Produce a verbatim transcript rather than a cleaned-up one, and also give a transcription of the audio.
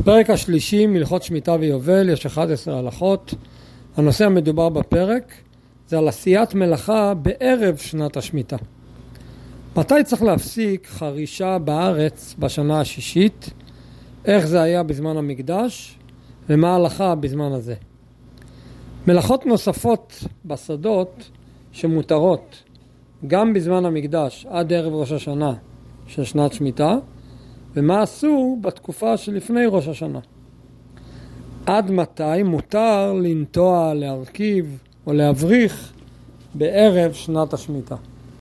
פרק השלישי מלכות שמיטה ויובל, יש אחת עשרה הלכות. הנושא המדובר בפרק זה על עשיית מלאכה בערב שנת השמיטה. מתי צריך להפסיק חרישה בארץ בשנה השישית? איך זה היה בזמן המקדש? ומה ההלכה בזמן הזה? מלאכות נוספות בשדות שמותרות גם בזמן המקדש עד ערב ראש השנה של שנת שמיטה, ומה עשו בתקופה שלפני ראש השנה. עד מתי מותר לנטוע, להרכיב או להבריך בערב שנת השמיטה.